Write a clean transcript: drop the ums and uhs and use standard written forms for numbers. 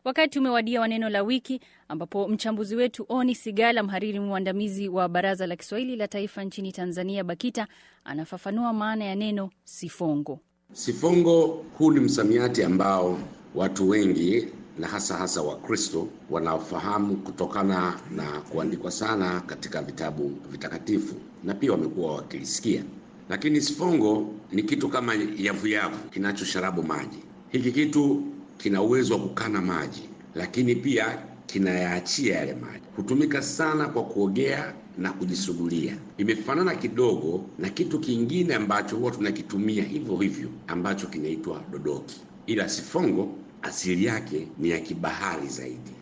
Wakati umewadia wa neno la wiki, ambapo mchambuzi wetu Oni Sigala, mhariri mwandamizi wa Baraza la Kiswahili la Taifa nchini Tanzania BAKITA, anafafanua maana ya neno sifongo. Sifongo huu ni msamiati ambao watu wengi na hasa Wakristo wanaofahamu kutokana na kuandikwa sana katika vitabu vitakatifu na pia wamekuwa wakilisikia. Lakini sifongo ni kitu kama yavuyavu kinachosharabu maji. Hiki kitu kina uwezo wa kukana maji, lakini pia kinayaachia yale maji. Hutumika sana kwa kuogea na kujisugulia. Imefanana kidogo na kitu kingine ambacho huwa tunakitumia hivyo hivyo ambacho kinaitwa dodoki. Ila sifongo asili yake ni ya kibahari zaidi.